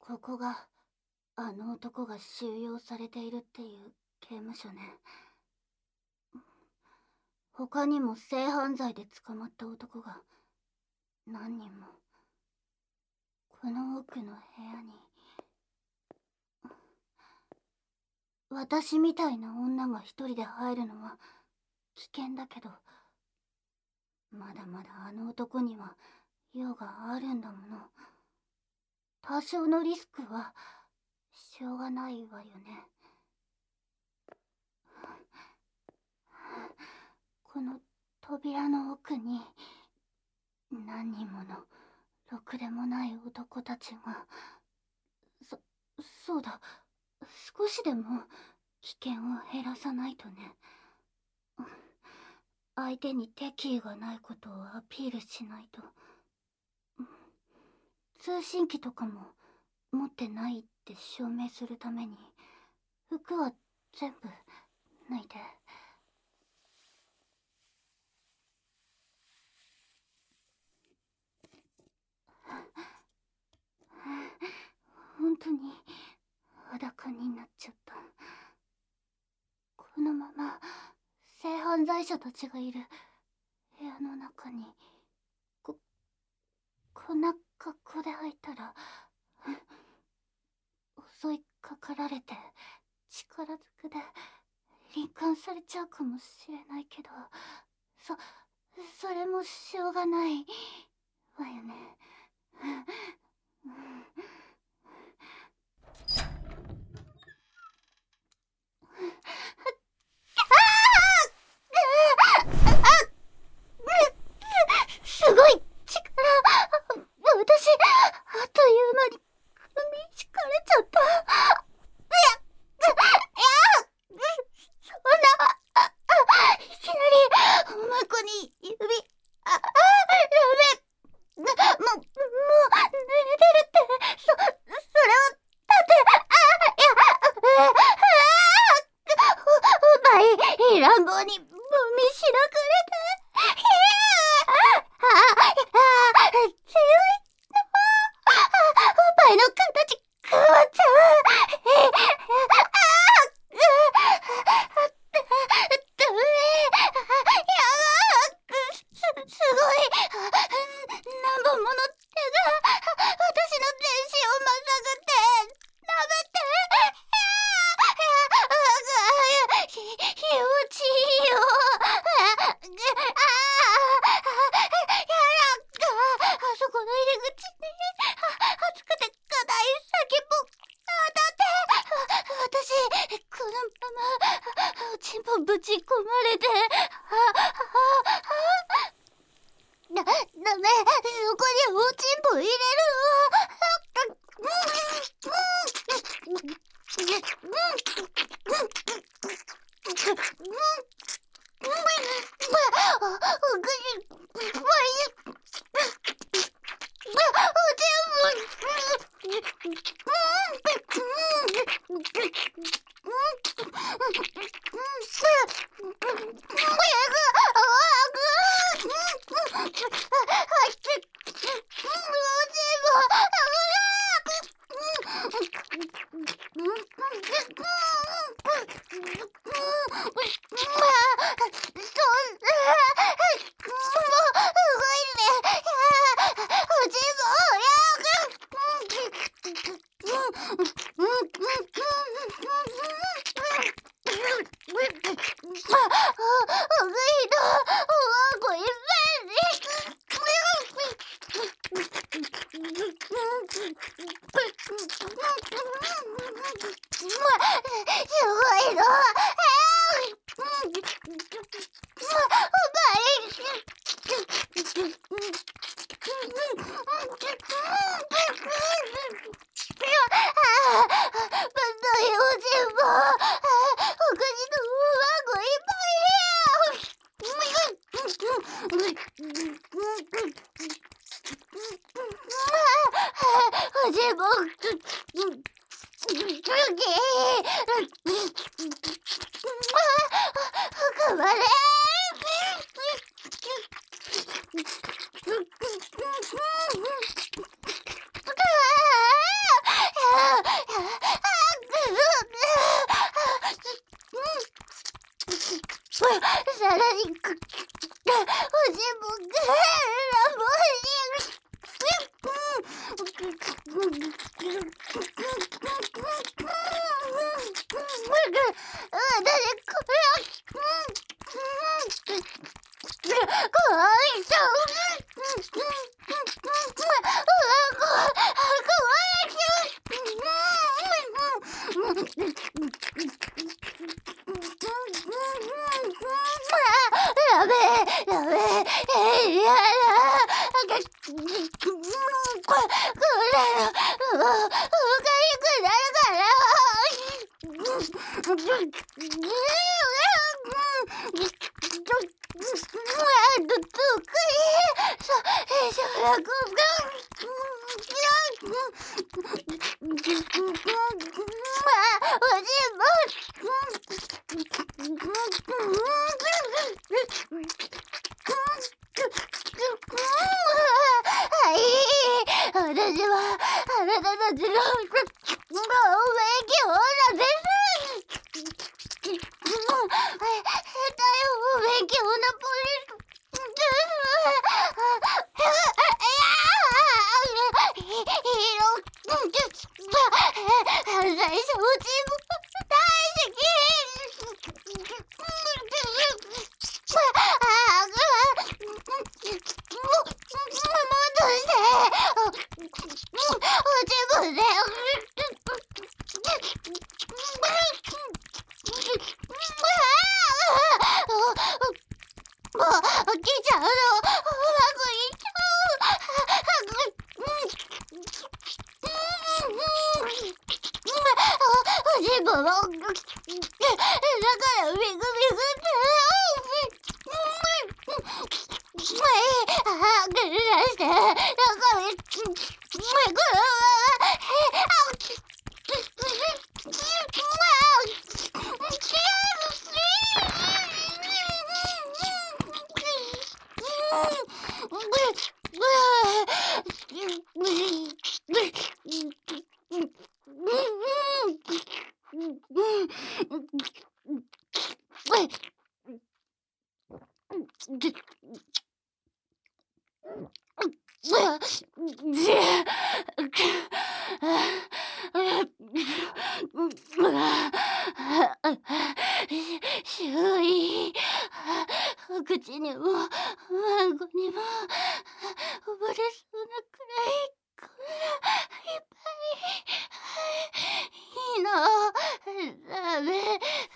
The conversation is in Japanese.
ここがあの男が収容されているっていう刑務所ね。他にも性犯罪で捕まった男が何人も。この奥の部屋に私みたいな女が一人で入るのは危険だけど、まだまだあの男には用があるんだもの。多少のリスクはしょうがないわよね。この扉の奥に何人ものろくでもない男たちが。そうだ、少しでも危険を減らさないとね。相手に敵意がないことをアピールしないと。通信機とかも持ってないって証明するために服は全部脱いで。本当に裸になっちゃった。このまま性犯罪者たちがいる部屋の中にこんな格好で入ったら襲いかかられて力ずくで輪姦されちゃうかもしれないけど、それもしょうがないわよね。すごい力。私あっという間に首敷かれちゃった。そんないきなりおまこに指。ダメ。もう寝れてるって。それをだってお前乱暴にもみしらかれて。強いな。お前の形変わっちゃう。ダメ。すごい。何本もの手が私の全身をまさぐって舐めて。気持ちいいよ。あそこの入り口に熱くて硬い先っぽ当たって。私このままおちんぽぶち込まれて。ダメ。そこにおちんぽ入れるやべえ、やべえ、やだ。おかゆくなるから。私はあなたたちの勉強なんです。下手よ、勉強のポリ最初うちも大好き。自分でもう来ちゃうの。うまくいっちゃう。自分もだからビクビクぐるらしてなんか周囲口にも孫にも溺れそうなくらいこんないっぱいいいの。ダメ